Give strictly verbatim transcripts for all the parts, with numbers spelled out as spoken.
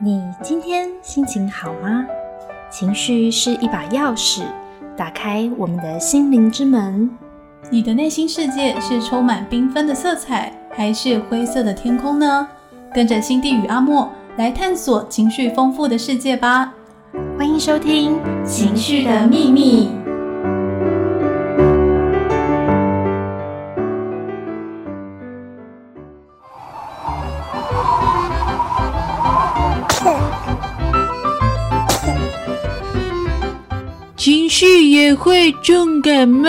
你今天心情好吗？情绪是一把钥匙，打开我们的心灵之门。 你的内心世界是充满缤纷的色彩，还是灰色的天空呢？跟着辛蒂与阿莫来探索情绪丰富的世界吧。 欢迎收听《情绪的秘密》。 情绪也会重感冒。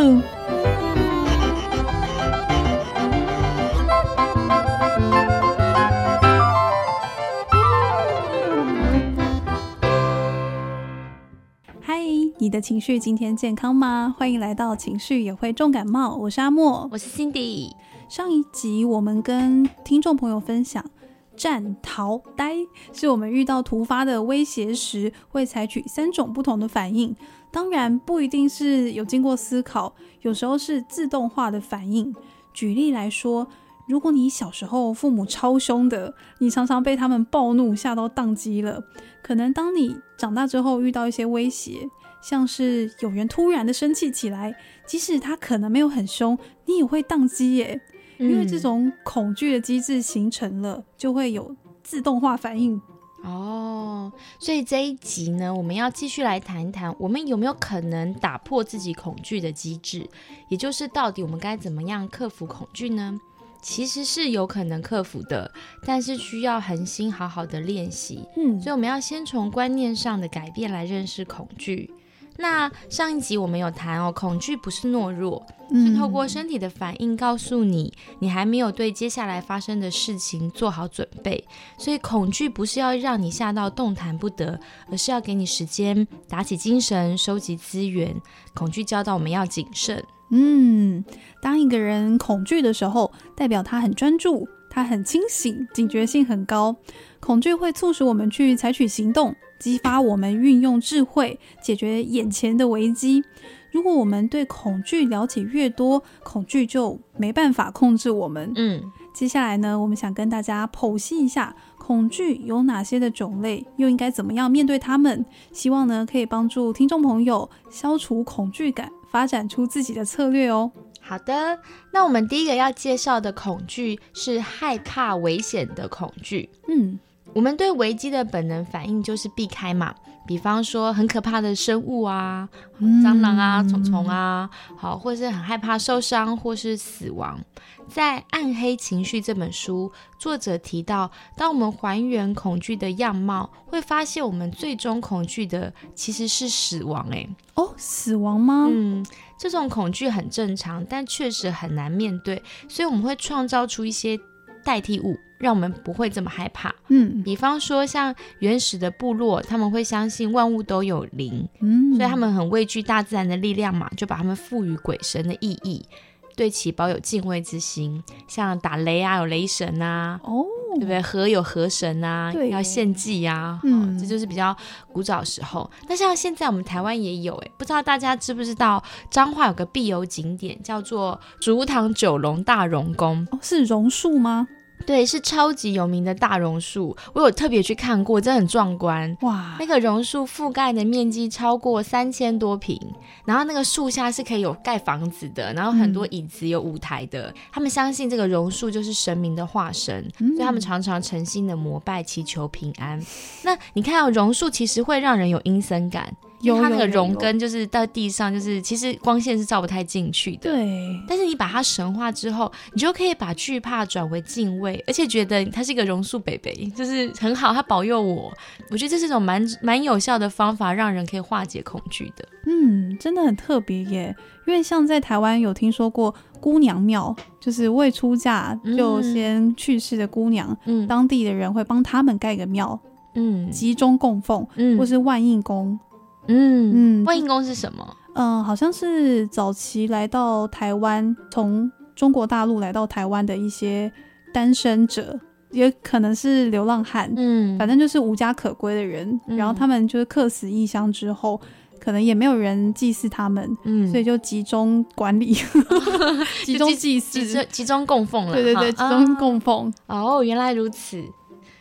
嗨，你的情绪今天健康吗？欢迎来到情绪也会重感冒，我是阿莫， 我是 Cindy。 上一集我们跟听众朋友分享战、逃、呆是我们遇到突发的威胁时会采取三种不同的反应，当然不一定是有经过思考，有时候是自动化的反应。举例来说，如果你小时候父母超凶的，你常常被他们暴怒吓到宕机了，可能当你长大之后遇到一些威胁，像是有人突然的生气起来，即使他可能没有很凶，你也会宕机耶。因为这种恐惧的机制形成了，就会有自动化反应。 哦，所以这一集呢，我们要继续来谈一谈，我们有没有可能打破自己恐惧的机制，也就是到底我们该怎么样克服恐惧呢？其实是有可能克服的，但是需要恒心好好的练习。嗯，所以我们要先从观念上的改变来认识恐惧。那上一集我们有谈哦，恐惧不是懦弱，是透过身体的反应告诉你，你还没有对接下来发生的事情做好准备。所以恐惧不是要让你吓到动弹不得，而是要给你时间打起精神，收集资源。恐惧教导我们要谨慎。 嗯，当一个人恐惧的时候，代表他很专注，他很清醒，警觉性很高。恐惧会促使我们去采取行动，激发我们运用智慧解决眼前的危机。如果我们对恐惧了解越多，恐惧就没办法控制我们。嗯，接下来呢，我们想跟大家剖析一下恐惧有哪些的种类，又应该怎么样面对它们。希望呢，可以帮助听众朋友消除恐惧感，发展出自己的策略哦。 好的，那我们第一个要介绍的恐惧是害怕危险的恐惧。嗯，我们对危机的本能反应就是避开嘛，比方说很可怕的生物啊，蟑螂啊、虫虫啊，好，或是很害怕受伤或是死亡。在《暗黑情绪》这本书，作者提到，当我们还原恐惧的样貌，会发现我们最终恐惧的其实是死亡。欸， 哦，死亡吗？ 嗯，这种恐惧很正常，但确实很难面对，所以我们会创造出一些代替物，让我们不会这么害怕。嗯，比方说像原始的部落，他们会相信万物都有灵，嗯，所以他们很畏惧大自然的力量嘛，就把他们赋予鬼神的意义，对其保有敬畏之心。像打雷啊，有雷神啊，哦，对不对？河有河神啊，要献祭啊，嗯、哦，这就是比较古早时候。那像现在我们台湾也有，哎，不知道大家知不知道，彰化有个必游景点叫做竹塘九龙大榕宫。 哦，是榕树吗？ 对，是超级有名的大榕树，我有特别去看过，真的很壮观。哇，那个榕树覆盖的面积超过三千多坪，然后那个树下是可以有盖房子的，然后很多椅子有舞台的。嗯、他们相信这个榕树就是神明的化身，嗯、所以他们常常诚心的膜拜，祈求平安。那你看到榕树其实会让人有阴森感。因为它那个榕根就是到地上，就是其实光线是照不太进去的。对，但是你把它神化之后，你就可以把惧怕转为敬畏，而且觉得它是一个榕树北北，就是很好，它保佑我。我觉得这是一种蛮蛮有效的方法，让人可以化解恐惧的。 嗯，真的很特别耶。因为像在台湾有听说过姑娘庙，就是未出嫁就先去世的姑娘，嗯、当地的人会帮他们盖个庙，嗯，集中供奉，嗯、或是万应宫。 嗯嗯，万应宫是什么？ 嗯、呃，好像是早期来到台湾，从中国大陆来到台湾的一些单身者，也可能是流浪汉，嗯，反正就是无家可归的人。嗯、然后他们就是客死异乡之后，可能也没有人祭祀他们，嗯，所以就集中管理，集中祭祀， 集中供奉了。 对对对，集中供奉。 哦，原来如此。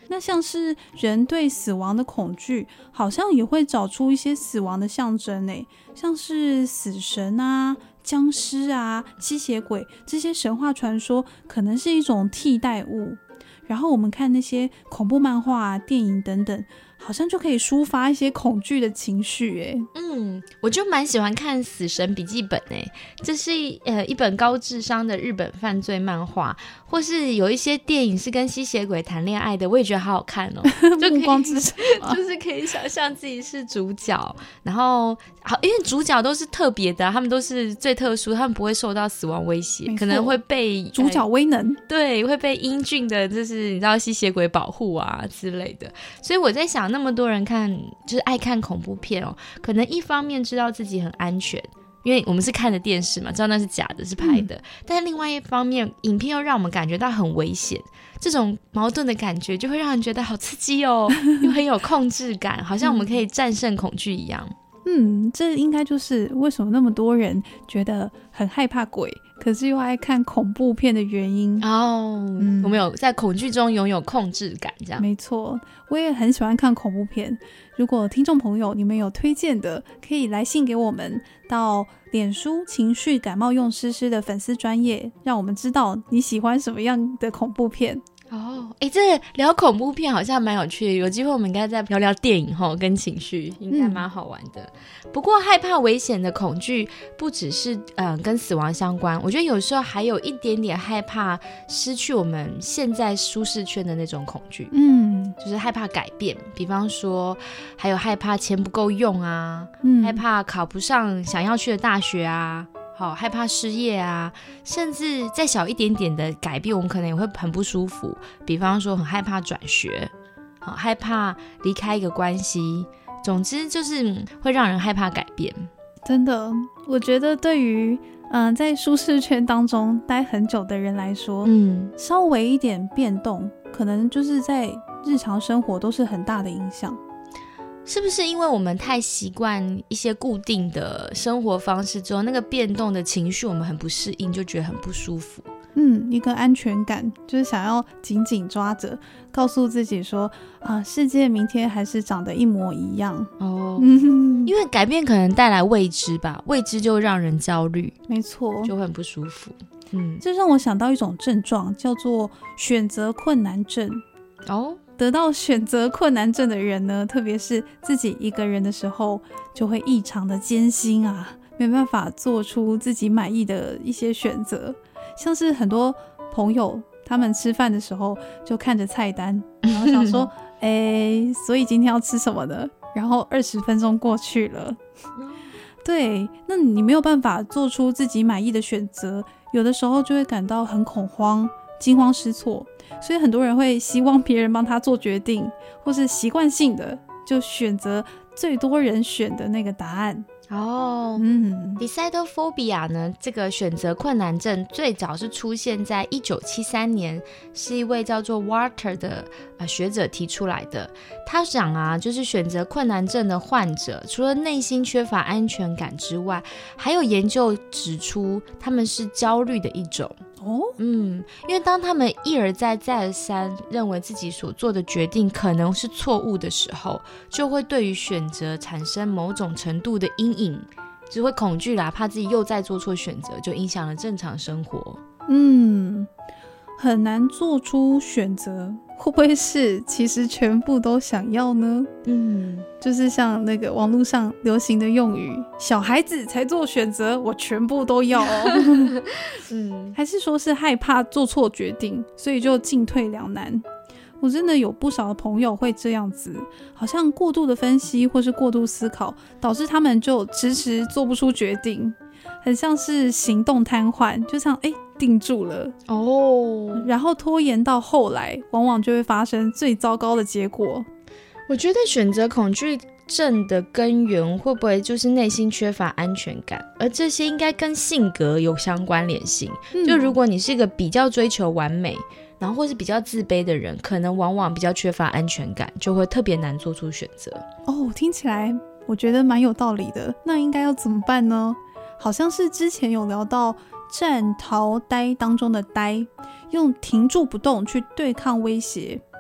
那像是人对死亡的恐惧，好像也会找出一些死亡的象征诶，像是死神啊、僵尸啊、吸血鬼，这些神话传说可能是一种替代物。然后我们看那些恐怖漫画啊、电影等等，好像就可以抒发一些恐惧的情绪耶。 嗯，我就蛮喜欢看《死神笔记本》诶，这是呃一本高智商的日本犯罪漫画，或是有一些电影是跟吸血鬼谈恋爱的，我也觉得好好看哦。就暮光之城就是可以想象自己是主角，然后好，因为主角都是特别的，他们都是最特殊，他们不会受到死亡威胁，可能会被主角威能、 呃、对，会被英俊的就是你知道吸血鬼保护啊之类的。所以我在想，那么多人看就是爱看恐怖片哦，可能一方面知道自己很安全，因为我们是看的电视嘛，知道那是假的，是拍的、嗯、但是另外一方面影片又让我们感觉到很危险，这种矛盾的感觉就会让人觉得好刺激哦，又很有控制感，好像我们可以战胜恐惧一样。 嗯，这应该就是为什么那么多人觉得很害怕鬼，可是又爱看恐怖片的原因哦。嗯，我们有在恐惧中拥有控制感，这样。 没错，我也很喜欢看恐怖片。如果听众朋友你们有推荐的，可以来信给我们，到脸书情绪感冒用诗诗的粉丝专页，让我们知道你喜欢什么样的恐怖片。 哦，哎，这聊恐怖片好像蛮有趣的，有机会我们应该再聊聊电影吼，跟情绪应该蛮好玩的、嗯、不过害怕危险的恐惧不只是、呃、跟死亡相关，我觉得有时候还有一点点害怕失去我们现在舒适圈的那种恐惧，嗯，就是害怕改变，比方说还有害怕钱不够用啊、嗯、害怕考不上想要去的大学啊，好害怕失业啊，甚至再小一点点的改变我们可能也会很不舒服，比方说很害怕转学，好害怕离开一个关系，总之就是会让人害怕改变。 真的，我觉得对于嗯、呃、在舒适圈当中待很久的人来说，嗯，稍微一点变动可能就是在日常生活都是很大的影响。 是不是因为我们太习惯一些固定的生活方式之后，那个变动的情绪我们很不适应，就觉得很不舒服？ 嗯，一个安全感，就是想要紧紧抓着，告诉自己说啊，世界明天还是长得一模一样哦。因为改变可能带来未知吧，未知就让人焦虑， 没错， 就会很不舒服。嗯， 这让我想到一种症状，叫做选择困难症。哦。得到选择困难症的人呢，特别是自己一个人的时候，就会异常的艰辛啊，没办法做出自己满意的一些选择。像是很多朋友他们吃饭的时候就看着菜单，然后想说诶，所以今天要吃什么呢？然后二十分钟过去了，对，那你没有办法做出自己满意的选择，有的时候就会感到很恐慌、惊慌失措，所以很多人会希望别人帮他做决定，或是习惯性的就选择最多人选的那个答案。 哦，嗯 Decidophobia 呢，这个选择困难症最早是出现在一九七三年，是一位叫做 Walter 的、呃、学者提出来的。他讲啊，就是选择困难症的患者，除了内心缺乏安全感之外，还有研究指出他们是焦虑的一种。哦，嗯，因为当他们一而再再而三认为自己所做的决定可能是错误的时候，就会对于选择产生某种程度的阴影，就会恐惧啦，怕自己又再做错选择，就影响了正常生活。嗯， 很难做出选择，会不会是其实全部都想要呢？嗯，就是像那个网络上流行的用语，小孩子才做选择，我全部都要哦。嗯，还是说是害怕做错决定，所以就进退两难。我真的有不少的朋友会这样子，好像过度的分析或是过度思考，导致他们就迟迟做不出决定，很像是行动瘫痪，就像哎定住了哦，然后拖延到后来，往往就会发生最糟糕的结果。 我觉得选择恐惧症的根源会不会就是内心缺乏安全感，而这些应该跟性格有相关联性、嗯、就如果你是一个比较追求完美，然后或是比较自卑的人，可能往往比较缺乏安全感，就会特别难做出选择。 哦，听起来我觉得蛮有道理的。那应该要怎么办呢？好像是之前有聊到战逃呆当中的呆，用停住不动去对抗威胁，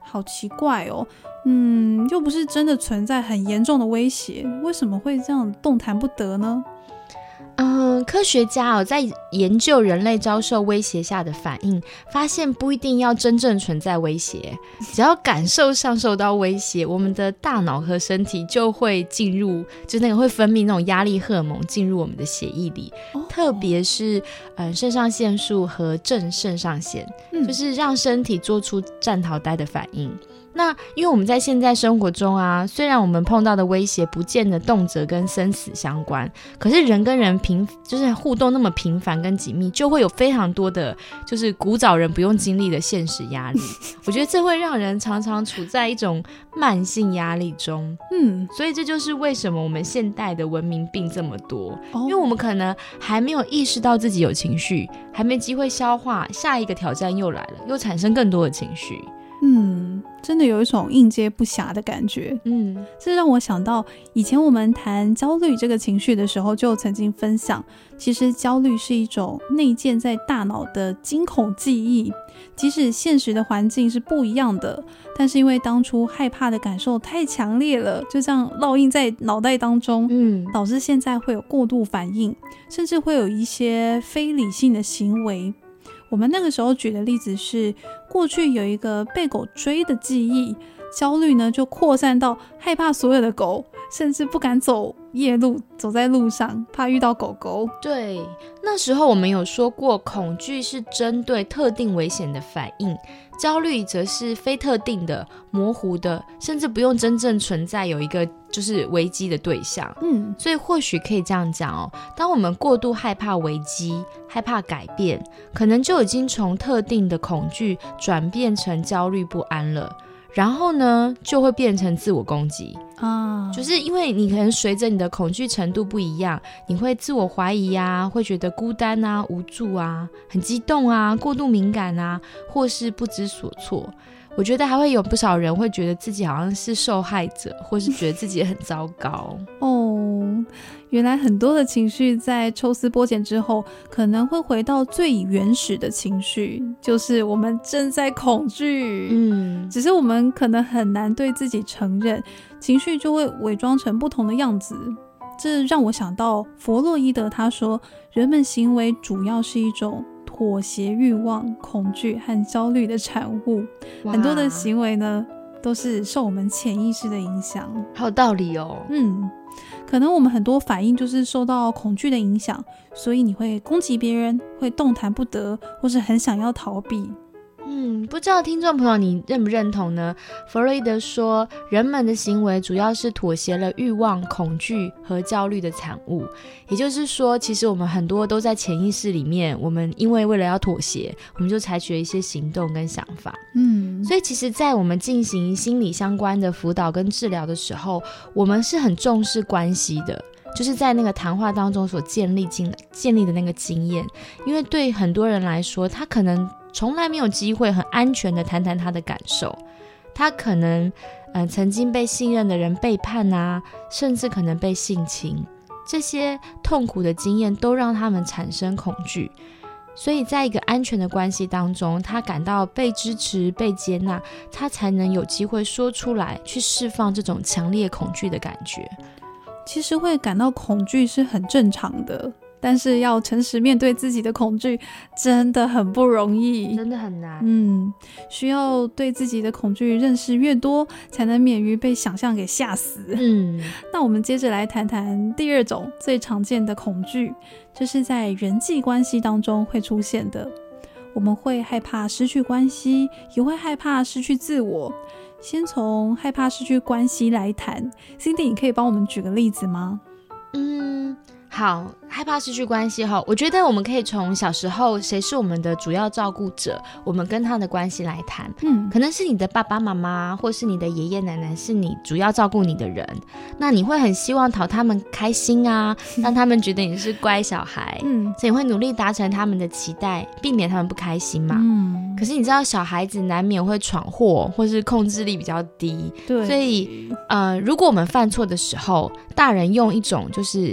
好奇怪哦，嗯，又不是真的存在很严重的威胁，为什么会这样动弹不得呢？ 嗯，科学家哦，在研究人类遭受威胁下的反应，发现不一定要真正存在威胁，只要感受上受到威胁，我们的大脑和身体就会进入，就那个会分泌那种压力荷尔蒙进入我们的血液里，哦、特别是嗯肾上腺素和正肾上腺、嗯，就是让身体做出战逃呆的反应。那因为我们在现在生活中啊，虽然我们碰到的威胁不见得动辄跟生死相关，可是人跟人频就是互动那么频繁跟紧密，就会有非常多的就是古早人不用经历的现实压力。我觉得这会让人常常处在一种慢性压力中。嗯，所以这就是为什么我们现代的文明病这么多，哦、因为我们可能还没有意识到自己有情绪，还没机会消化，下一个挑战又来了，又产生更多的情绪。 嗯，真的有一种应接不暇的感觉。嗯，这让我想到以前我们谈焦虑这个情绪的时候，就曾经分享，其实焦虑是一种内建在大脑的惊恐记忆，即使现实的环境是不一样的，但是因为当初害怕的感受太强烈了，就这样烙印在脑袋当中，嗯，导致现在会有过度反应，甚至会有一些非理性的行为。我们那个时候举的例子是，过去有一个被狗追的记忆，焦虑呢就扩散到害怕所有的狗，甚至不敢走夜路，走在路上怕遇到狗狗。 对，那时候我们有说过，恐惧是针对特定危险的反应，焦虑则是非特定的、模糊的，甚至不用真正存在有一个就是危机的对象。嗯，所以或许可以这样讲哦，当我们过度害怕危机、害怕改变，可能就已经从特定的恐惧转变成焦虑不安了。然后呢，就会变成自我攻击啊，就是因为你可能随着你的恐惧程度不一样，你会自我怀疑啊，会觉得孤单啊、无助啊、很激动啊、过度敏感啊，或是不知所措。我觉得还会有不少人会觉得自己好像是受害者，或是觉得自己很糟糕。 哦，原来很多的情绪在抽丝剥茧之后，可能会回到最原始的情绪，就是我们正在恐惧。嗯，只是我们可能很难对自己承认，情绪就会伪装成不同的样子。这让我想到弗洛伊德他说，人们行为主要是一种妥协欲望、恐惧和焦虑的产物，很多的行为呢都是受我们潜意识的影响。 好有道理哦。 嗯，可能我们很多反应就是受到恐惧的影响，所以你会攻击别人，会动弹不得，或是很想要逃避。 嗯，不知道听众朋友你认不认同呢？弗洛伊德说，人们的行为主要是妥协了欲望、恐惧和焦虑的产物。也就是说，其实我们很多都在潜意识里面，我们因为为了要妥协，我们就采取了一些行动跟想法。嗯，所以其实在我们进行心理相关的辅导跟治疗的时候，我们是很重视关系的，就是在那个谈话当中所建立进建立的那个经验。因为对很多人来说，他可能从来没有机会很安全的谈谈他的感受，他可能、呃、曾经被信任的人背叛啊，甚至可能被性侵，这些痛苦的经验都让他们产生恐惧。所以在一个安全的关系当中，他感到被支持、被接纳，他才能有机会说出来，去释放这种强烈恐惧的感觉。 其实会感到恐惧是很正常的，但是要诚实面对自己的恐惧真的很不容易， 真的很难。 嗯，需要对自己的恐惧认识越多，才能免于被想象给吓死。嗯，那我们接着来谈谈第二种最常见的恐惧，这是在人际关系当中会出现的。我们会害怕失去关系，也会害怕失去自我。先从害怕失去关系来谈， Cindy 你可以帮我们举个例子吗？ 嗯，好，害怕失去关系哈，我觉得我们可以从小时候谁是我们的主要照顾者，我们跟他的关系来谈。嗯，可能是你的爸爸妈妈，或是你的爷爷奶奶是你主要照顾你的人，那你会很希望讨他们开心啊，让他们觉得你是乖小孩。嗯，所以你会努力达成他们的期待，避免他们不开心嘛。嗯，可是你知道小孩子难免会闯祸，或是控制力比较低。对，所以呃，如果我们犯错的时候，大人用一种就是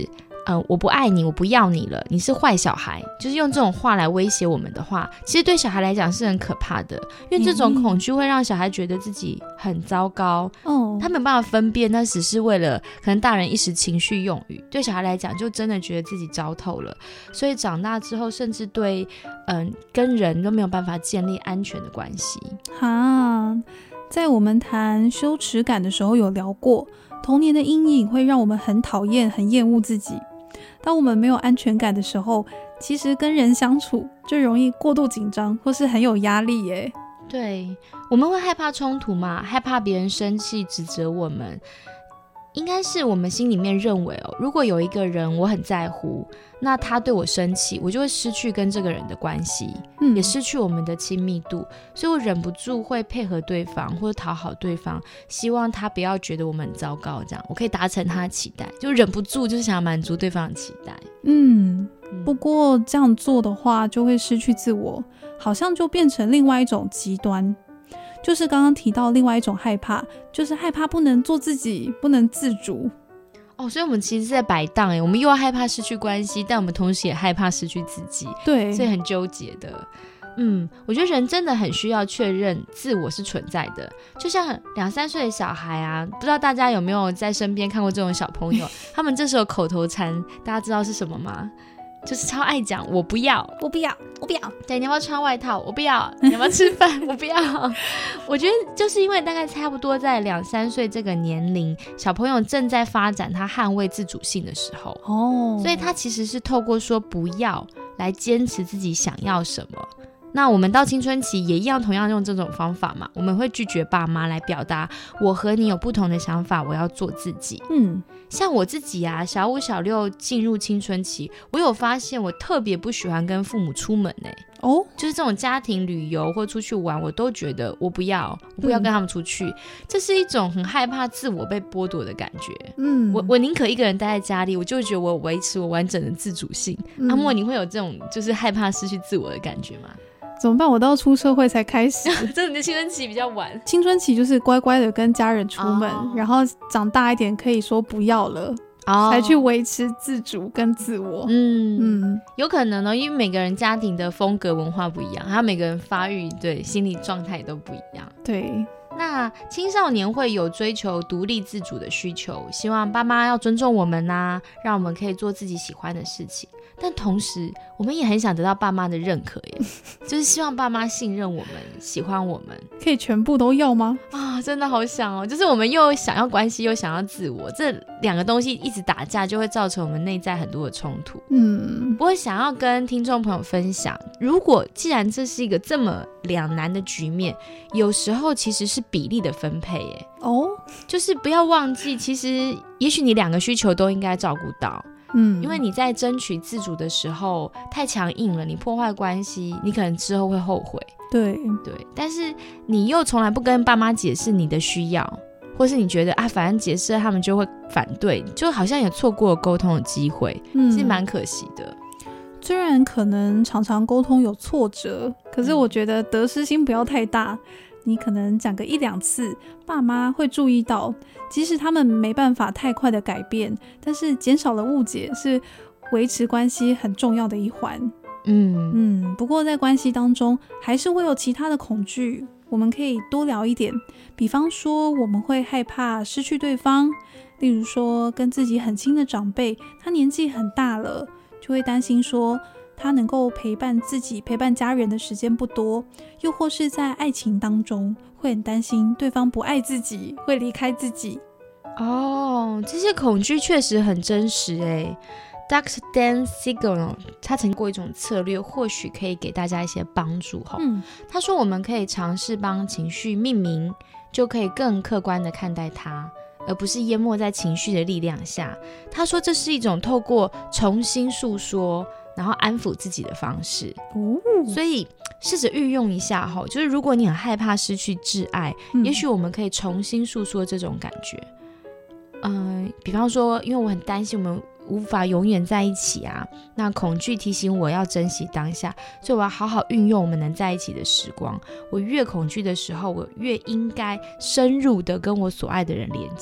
呃，我不爱你，我不要你了，你是坏小孩，就是用这种话来威胁我们的话，其实对小孩来讲是很可怕的，因为这种恐惧会让小孩觉得自己很糟糕，哦，他没有办法分辨那只是为了可能大人一时情绪用语，对小孩来讲就真的觉得自己糟透了，所以长大之后甚至对嗯、呃、跟人都没有办法建立安全的关系。 哈，在我们谈羞耻感的时候有聊过，童年的阴影会让我们很讨厌很厌恶自己，当我们没有安全感的时候，其实跟人相处就容易过度紧张或是很有压力耶。 对，我们会害怕冲突嘛，害怕别人生气指责我们，应该是我们心里面认为哦，如果有一个人我很在乎，那他对我生气，我就会失去跟这个人的关系，嗯，也失去我们的亲密度，所以我忍不住会配合对方或者讨好对方，希望他不要觉得我们很糟糕，这样我可以达成他的期待，就忍不住就是想要满足对方的期待。 嗯，不过这样做的话就会失去自我，好像就变成另外一种极端，就是刚刚提到另外一种害怕，就是害怕不能做自己，不能自主。 哦，所以我们其实是在摆荡耶，我们又要害怕失去关系，但我们同时也害怕失去自己， 对， 所以很纠结的。嗯，我觉得人真的很需要确认自我是存在的，就像两三岁的小孩啊，不知道大家有没有在身边看过这种小朋友，他们这时候口头禅大家知道是什么吗？就是超爱讲我不要我不要我不要， 对，你要不要穿外套？我不要。你要不要吃饭？我不要。我觉得就是因为大概差不多在两三岁这个年龄，小朋友正在发展他捍卫自主性的时候，哦，所以他其实是透过说不要来坚持自己想要什么。那我们到青春期也一样，同样用这种方法嘛，我们会拒绝爸妈来表达我和你有不同的想法，我要做自己。嗯，像我自己啊，小五小六进入青春期，我有发现我特别不喜欢跟父母出门欸。哦，就是这种家庭旅游或出去玩，我都觉得我不要，我不要跟他们出去，嗯，这是一种很害怕自我被剥夺的感觉。嗯，我我宁可一个人待在家里，我就觉得我维持我完整的自主性。嗯，阿莫，你会有这种就是害怕失去自我的感觉吗？ 怎么办？我到出社会才开始。 真的，你的青春期比较晚。 青春期就是乖乖的跟家人出门，哦，然后长大一点可以说不要了，哦，才去维持自主跟自我。 嗯嗯，有可能哦，因为每个人家庭的风格文化不一样，还有每个人发育对心理状态都不一样。 对。 那青少年会有追求独立自主的需求，希望爸妈要尊重我们啊，让我们可以做自己喜欢的事情，但同时我们也很想得到爸妈的认可耶，就是希望爸妈信任我们，喜欢我们。 可以全部都要吗？ 啊，真的好想哦，就是我们又想要关系又想要自我，这两个东西一直打架，就会造成我们内在很多的冲突。嗯，不过想要跟听众朋友分享，如果既然这是一个这么两难的局面，有时候其实是比例的分配耶。哦，就是不要忘记，其实也许你两个需求都应该照顾到。嗯，因为你在争取自主的时候太强硬了，你破坏关系，你可能之后会后悔。 对对，但是你又从来不跟爸妈解释你的需要，或是你觉得啊，反正解释了他们就会反对，就好像也错过了沟通的机会，嗯，是蛮可惜的。 虽然可能常常沟通有挫折，可是我觉得得失心不要太大。你可能讲个一两次，爸妈会注意到，即使他们没办法太快的改变，但是减少了误解是维持关系很重要的一环。嗯嗯，不过在关系当中还是会有其他的恐惧，我们可以多聊一点，比方说我们会害怕失去对方，例如说跟自己很亲的长辈，他年纪很大了，就会担心说他能够陪伴自己陪伴家人的时间不多，又或是在爱情当中会很担心对方不爱自己，会离开自己。 哦，这些恐惧确实很真实耶。doctor Dan Siegel 他曾经过一种策略，或许可以给大家一些帮助。嗯，他说我们可以尝试帮情绪命名，就可以更客观的看待它，而不是淹没在情绪的力量下。他说这是一种透过重新诉说然后安抚自己的方式。哦，所以试着运用一下，就是如果你很害怕失去挚爱，嗯，也许我们可以重新诉说这种感觉。嗯、呃，比方说因为我很担心我们无法永远在一起啊，那恐惧提醒我要珍惜当下，所以我要好好运用我们能在一起的时光。我越恐惧的时候，我越应该深入的跟我所爱的人连接。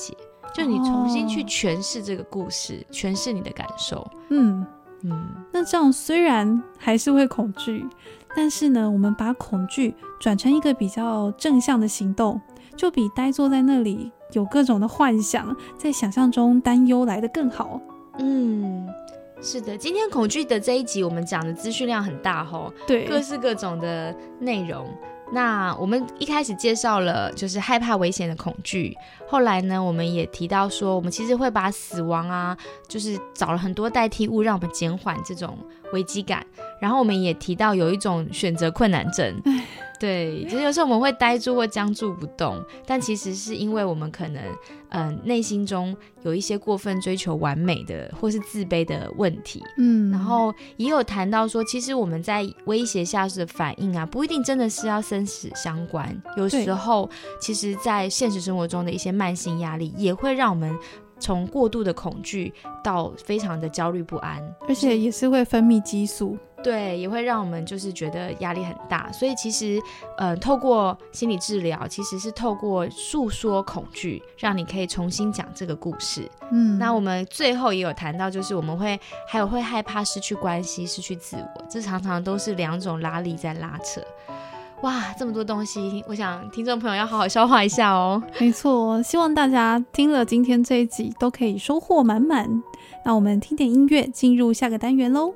就你重新去诠释这个故事，诠释你的感受。 嗯嗯， 那这样虽然还是会恐惧，但是呢，我们把恐惧转成一个比较正向的行动，就比呆坐在那里有各种的幻想，在想象中担忧来得更好。 嗯，是的，今天恐惧的这一集我们讲的资讯量很大吼， 对， 各式各种的内容。那我们一开始介绍了就是害怕危险的恐惧，后来呢我们也提到说我们其实会把死亡啊就是找了很多代替物让我们减缓这种危机感，然后我们也提到有一种选择困难症，对，就是有时候我们会呆住或僵住不动，但其实是因为我们可能呃内心中有一些过分追求完美的或是自卑的问题。 嗯， 然后也有谈到说其实我们在威胁下的反应啊不一定真的是要生死相关，有时候其实在现实生活中的一些慢性压力也会让我们从过度的恐惧到非常的焦虑不安， 而且也是会分泌激素， 对，也会让我们就是觉得压力很大。所以其实呃，透过心理治疗其实是透过诉说恐惧让你可以重新讲这个故事。 嗯， 那我们最后也有谈到就是我们会还有会害怕失去关系失去自我，这常常都是两种拉力在拉扯。哇，这么多东西，我想听众朋友要好好消化一下哦。 没错，希望大家听了今天这一集都可以收获满满。那我们听点音乐进入下个单元咯。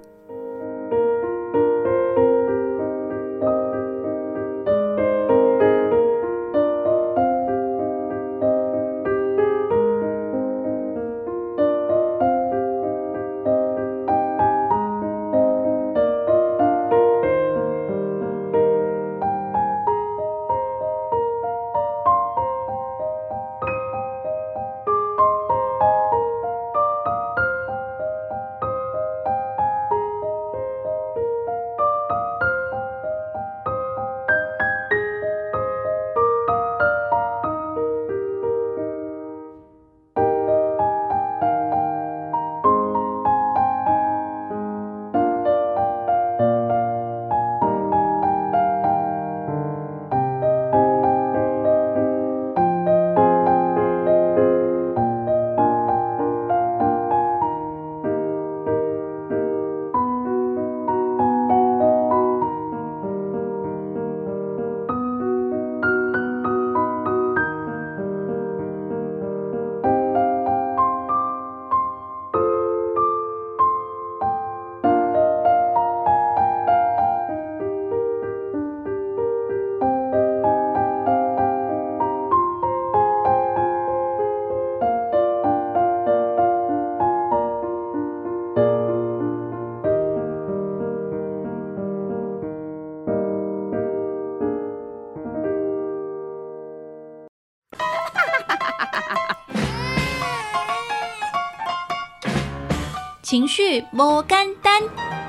情绪不简单，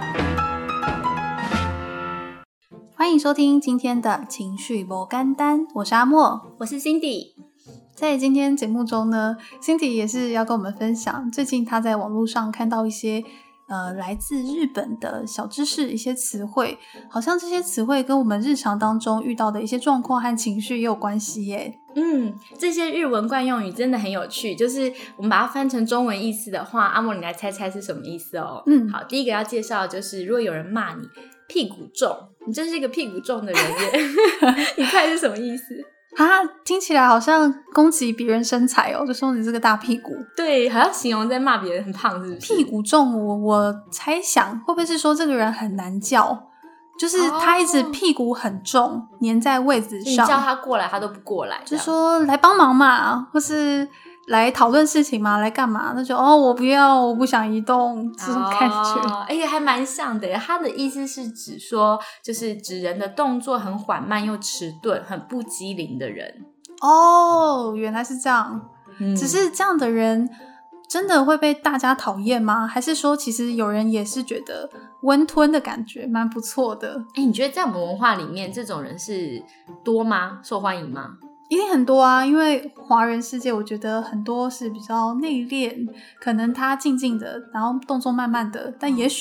欢迎收听今天的情绪不简单，我是阿莫， 我是 Cindy。 在今天节目中呢 Cindy 也是要跟我们分享最近她在网络上看到一些呃，来自日本的小知识，一些词汇，好像这些词汇跟我们日常当中遇到的一些状况和情绪也有关系耶。 嗯，这些日文惯用语真的很有趣，就是我们把它翻成中文意思的话，阿莫你来猜猜是什么意思哦。 嗯， 好，第一个要介绍的就是如果有人骂你屁股重，你真是一个屁股重的人耶你猜是什么意思啊？听起来好像攻击别人身材哦，就说你这个大屁股。 对，好像形容在骂别人很胖，是不是？ 屁股重，我我猜想会不会是说这个人很难叫，就是他一直屁股很重，粘在位置上， 你叫他过来他都不过来， 就说来帮忙嘛，或是来讨论事情嘛，来干嘛？那就哦，我不要，我不想移动，这种感觉。 哦，而且还蛮像的。他的意思是指说，就是指人的动作很缓慢又迟钝，很不机灵的人。 哦，原来是这样。 嗯， 只是这样的人真的会被大家讨厌吗？还是说其实有人也是觉得温吞的感觉蛮不错的？ 哎，你觉得在我们文化里面这种人是多吗？受欢迎吗？ 一定很多啊，因为华人世界我觉得很多是比较内敛，可能他静静的，然后动作慢慢的，但也许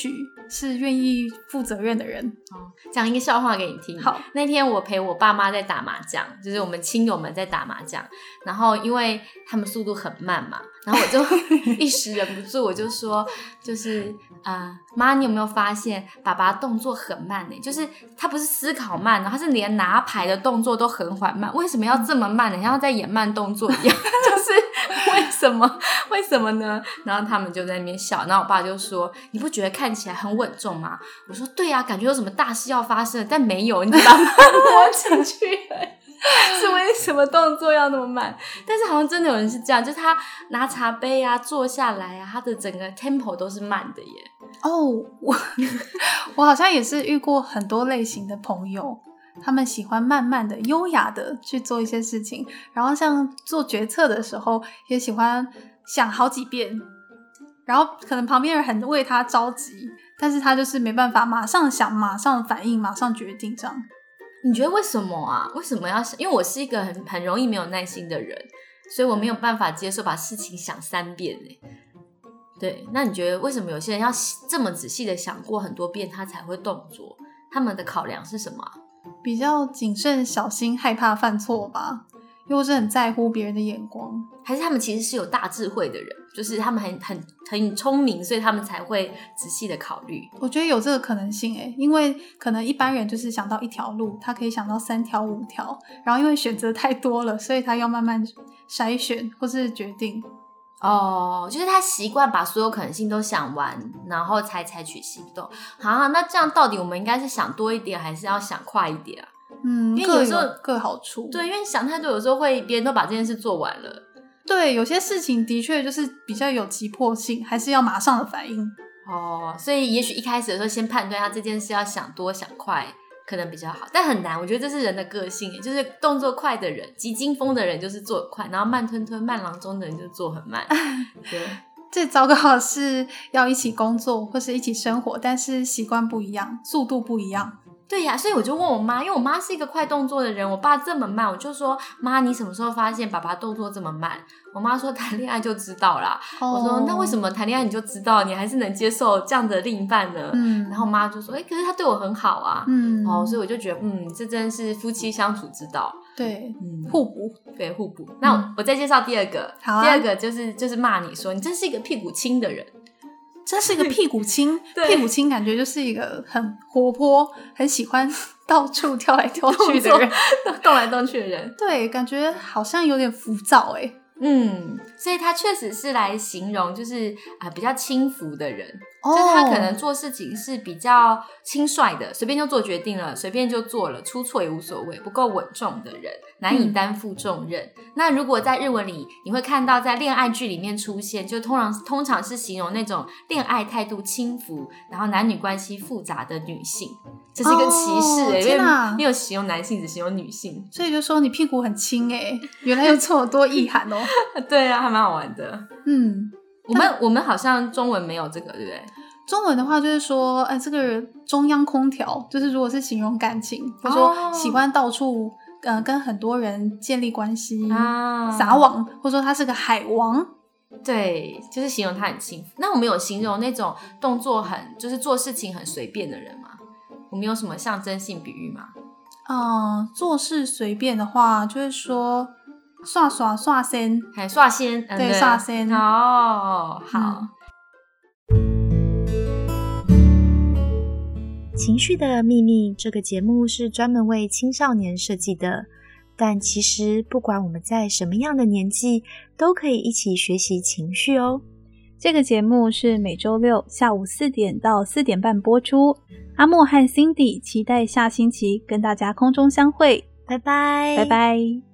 是愿意负责任的人。 哦，讲一个笑话给你听。 好， 那天我陪我爸妈在打麻将，就是我们亲友们在打麻将，然后因为他们速度很慢嘛，然后我就一时忍不住，我就说，就是呃，妈，你有没有发现爸爸动作很慢呢？就是他不是思考慢，他是连拿牌的动作都很缓慢，为什么要这么慢呢？像在演慢动作一样，就是为什么？为什么呢？然后他们就在那边笑，然后我爸就说：“你不觉得看起来很稳重吗？”我说：“对啊，感觉有什么大事要发生，但没有，你知道吗？摸进去是为什么动作要那么慢？但是好像真的有人是这样，就是他拿茶杯啊，坐下来啊，他的整个 tempo 都是慢的耶。” 哦，我我好像也是遇过很多类型的朋友。他们喜欢慢慢的优雅的去做一些事情，然后像做决策的时候也喜欢想好几遍，然后可能旁边人很为他着急，但是他就是没办法马上想马上反应马上决定这样。 你觉得为什么啊？为什么要想？因为我是一个很很容易没有耐心的人，所以我没有办法接受把事情想三遍耶。对，那你觉得为什么有些人要这么仔细的想过很多遍他才会动作？他们的考量是什么啊？ 比较谨慎小心，害怕犯错吧，又是很在乎别人的眼光， 还是他们其实是有大智慧的人，就是他们很很很聪明，所以他们才会仔细的考虑。 我觉得有这个可能性诶，因为可能一般人就是想到一条路，他可以想到三条五条，然后因为选择太多了，所以他要慢慢筛选或是决定。 哦，就是他习惯把所有可能性都想完，然后才采取行动。好，那这样到底我们应该是想多一点，还是要想快一点啊？ 嗯， 因为有时候各有各好处。 对，因为想太多，有时候会别人都把这件事做完了。 对，有些事情的确就是比较有急迫性，还是要马上的反应。 哦，所以也许一开始的时候先判断他这件事要想多想快可能比较好，但很难。我觉得这是人的个性，就是动作快的人，急惊风的人就是做很快，然后慢吞吞慢郎中的人就做很慢。对， 最糟糕的是要一起工作或是一起生活，但是习惯不一样，速度不一样。 对呀，所以我就问我妈，因为我妈是一个快动作的人，我爸这么慢，我就说妈，你什么时候发现爸爸动作这么慢？我妈说谈恋爱就知道啦。Oh. 我说那为什么谈恋爱你就知道，你还是能接受这样的另一半呢？嗯，然后我妈就说，哎、欸，可是他对我很好啊。嗯，哦，所以我就觉得，嗯，这真是夫妻相处之道。 对，嗯，互补， 对，互补。那我、嗯、我再介绍第二个， 好啊， 第二个就是就是骂你说你真是一个屁股轻的人。 这是一个屁股轻，屁股轻感觉就是一个很活泼，很喜欢到处跳来跳去的人， 动来动去的人。 对，感觉好像有点浮躁哎。 嗯，所以他确实是来形容就是啊、呃、比较轻浮的人，哦、就是他可能做事情是比较轻率的，随便就做决定了，随便就做了，出错也无所谓，不够稳重的人，难以担负重任。嗯、那如果在日文里，你会看到在恋爱剧里面出现，就通常通常是形容那种恋爱态度轻浮，然后男女关系复杂的女性。这是一个歧视欸，因为没有形容男性，只形容女性， 所以就说你屁股很轻欸，原来有这么多意涵哦。 对啊，还蛮好玩的。 嗯， 我们我们好像中文没有这个，对不对？ 中文的话就是说，哎，这个中央空调，就是如果是形容感情，或者说喜欢到处呃跟很多人建立关系啊，撒网，或者说他是个海王。 对，就是形容他很轻浮。那我们有形容那种动作很就是做事情很随便的人吗？我们有什么象征性比喻吗？ 嗯，做事随便的话，就是说刷刷刷先， 还刷先，嗯、 对，刷先。 哦，好。 嗯、情绪的秘密这个节目是专门为青少年设计的，但其实不管我们在什么样的年纪，都可以一起学习情绪哦。 这个节目是每周六下午四点到四点半播出。阿莫和 Cindy 期待下星期跟大家空中相会， 拜拜， 拜拜。